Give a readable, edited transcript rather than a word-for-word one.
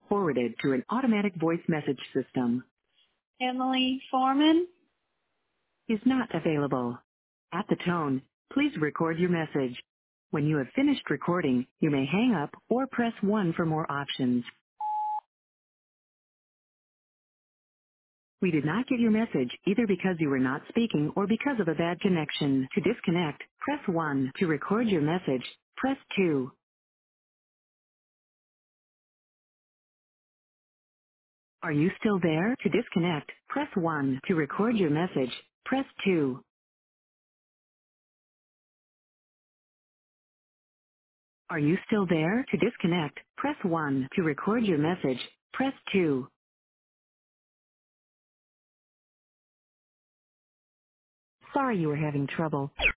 forwarded to an automatic voice message system. Emily Foreman. Is not available. At the tone, please record your message. When you have finished recording, you may hang up or press 1 for more options. We did not get your message either because you were not speaking or because of a bad connection. To disconnect, press 1. To record your message, press 2. Are you still there? To disconnect, press 1. To record your message, press 2. Are you still there? To disconnect, press 1. To record your message, press 2. Sorry you were having trouble.